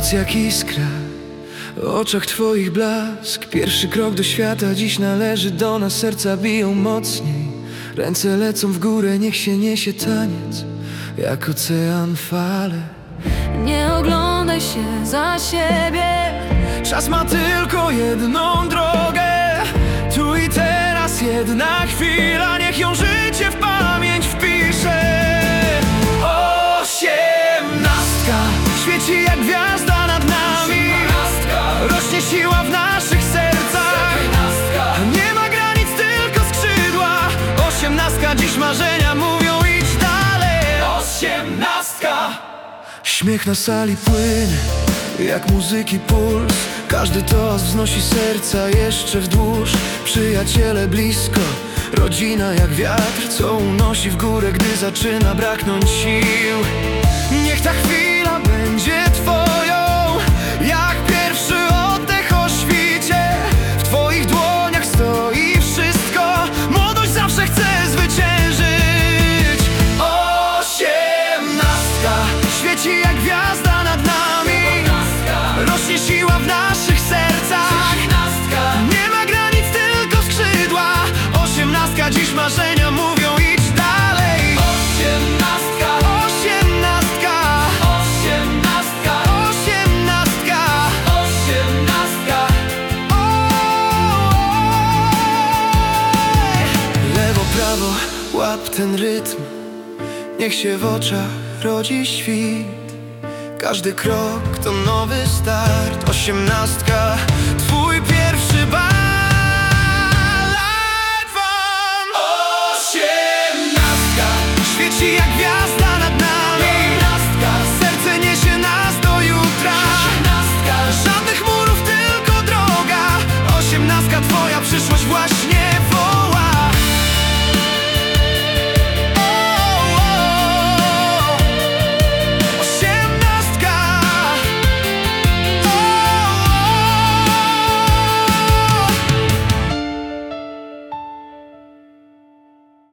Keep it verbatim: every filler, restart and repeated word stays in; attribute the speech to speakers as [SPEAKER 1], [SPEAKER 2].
[SPEAKER 1] Noc jak iskra, w oczach twoich blask. Pierwszy krok do świata dziś należy do nas. Serca biją mocniej, ręce lecą w górę. Niech się niesie taniec jak ocean fale.
[SPEAKER 2] Nie oglądaj się za siebie,
[SPEAKER 1] Czas ma tylko jedną drogę. Tu i teraz jedna chwila, niech ją życie w pamięć wpisze. Osiemnastka świeci jak gwiazda nad nami. Rośnie siła w naszych sercach. Nie ma granic, tylko skrzydła. Osiemnastka, dziś marzenia mówią idź dalej. Osiemnastka. Śmiech na sali płynie jak muzyki puls. Każdy toast wznosi serca jeszcze w dłuż. Przyjaciele blisko, rodzina jak wiatr, co unosi w górę, gdy zaczyna braknąć sił. Niech ta chwila będzie twoją, jak pierwszy oddech o świcie. W twoich dłoniach stoi wszystko, młodość zawsze chce zwyciężyć. Osiemnastka świeci jak gwiazda nad nami. Rośnie siła w naszych sercach. Nie ma granic, tylko skrzydła. Osiemnastka, dziś marzenia mówią idź dalej. Osiemnastka, osiemnastka, osiemnastka, osiemnastka, osiemnastka. Lewo, prawo, łap ten rytm. Niech się w oczach rodzi świt. Każdy krok to nowy start. Osiemnastka, twój pierwszy balad wam. Osiemnastka świeci jak gwiazda nad nami. Serce niesie nas do jutra. Żadnych murów, tylko droga. Osiemnastka, twoja przyszłość właśnie